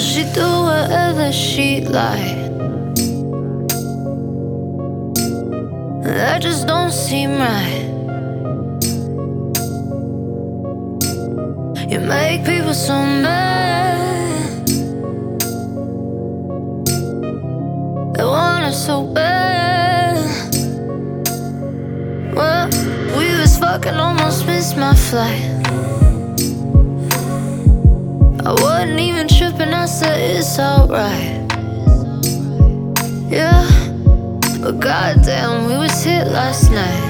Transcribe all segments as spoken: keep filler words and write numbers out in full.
she do whatever she like. That just don't seem right. You make people so mad. They want us so bad. Well, we was fucking, almost missed my flight. I wasn't even tripping, I said it's alright. Yeah, but goddamn, we was hit last night.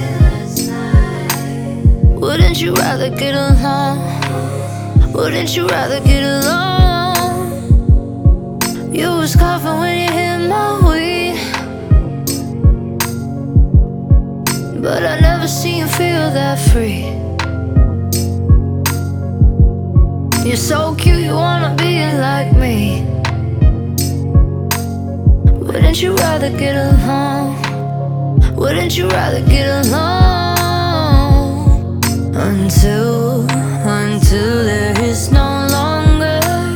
Wouldn't you rather get along? Wouldn't you rather get along? You was coughing when you hit my weed, but I never seen you feel that free. You're so cute, you wanna be like me. Wouldn't you rather get along? Wouldn't you rather get along? Until, until there is no longer.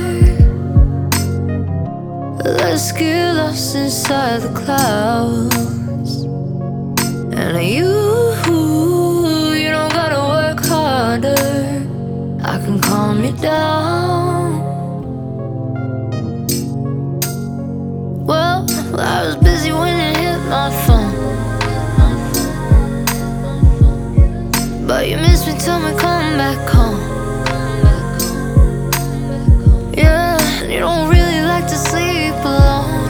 Let's get lost inside the clouds. And you, you don't gotta work harder. I can calm you down. Well, I was busy when it hit my phone, but you miss me, tell me come back home. Yeah, and you don't really like to sleep alone,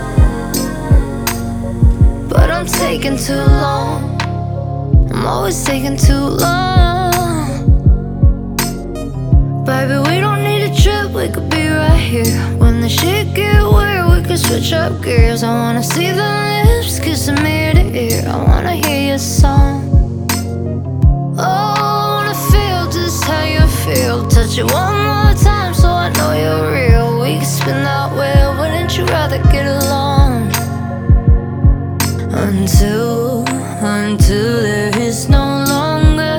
but I'm taking too long. I'm always taking too long. Baby, we don't need a trip, we could be right here. When the shit get weird, we could switch up gears. I wanna see the lips, kiss them ear to ear. I wanna hear your song. Oh, I wanna feel just how you feel. Touch it one more time so I know you're real. We can spin that wheel, wouldn't you rather get along? Until, until there is no longer.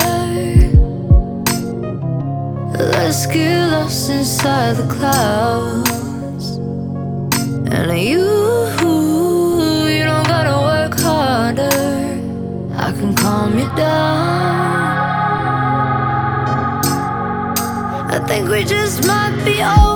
Let's get lost inside the clouds. And you, you don't gotta work harder. I can calm you down. I think we just might be over.